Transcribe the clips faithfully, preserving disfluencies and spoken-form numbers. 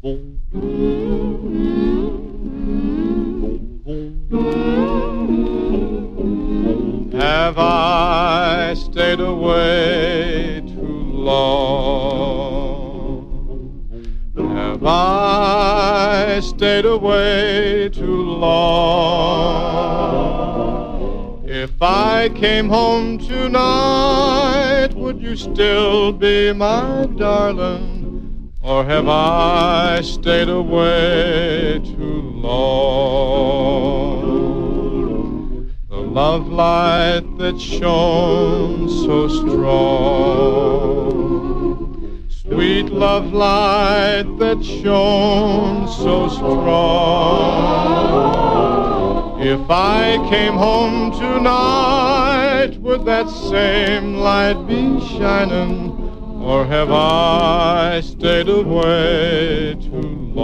Have I stayed away too long? Have I stayed away too long? If I came home tonight, would you still be my darling? Or have I stayed away too long? The love light that shone so strong, sweet love light that shone so strong. If I came home tonight, would that same light be shining? Or have I stayed away too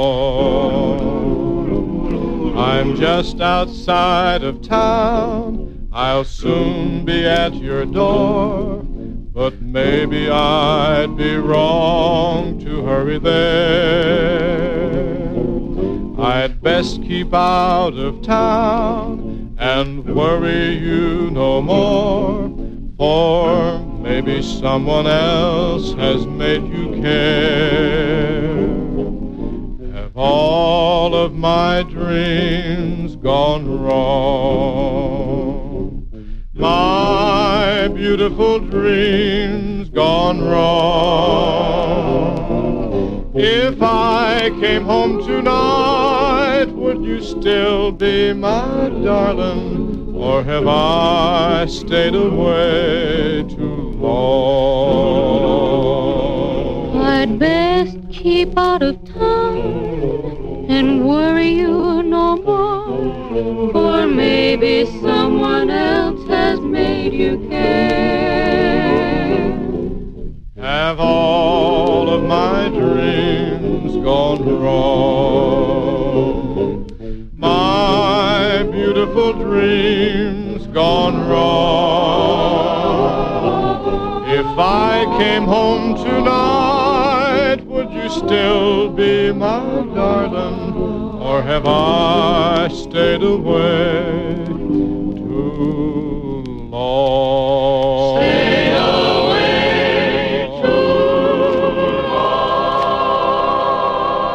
long? I'm just outside of town, I'll soon be at your door, but maybe I'd be wrong to hurry there. I'd best keep out of town and worry you no more, for maybe someone else has made you care. Have all of my dreams gone wrong? My beautiful dreams gone wrong? If I came home tonight, would you still be my darling? Or have I stayed away too long? I'd best keep out of town and worry you no more, for maybe someone else has made you care. Have all of my dreams gone wrong? My beautiful dreams gone wrong? If I came home tonight, would you still be my darling? Or have I stayed away too